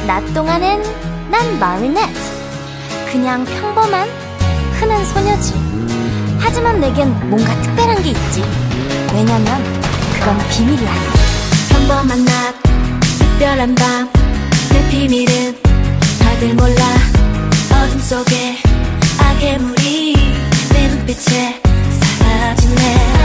낮 동안엔 난 마리넷. 그냥 평범한 흔한 소녀지. 하지만 내겐 뭔가 특별한 게 있지. 왜냐면 그건 비밀이야. 평범한 낮, 특별한 밤, 내 비밀은 다들 몰라. 어둠 속에 악의 물이 내 눈빛에 사라지네.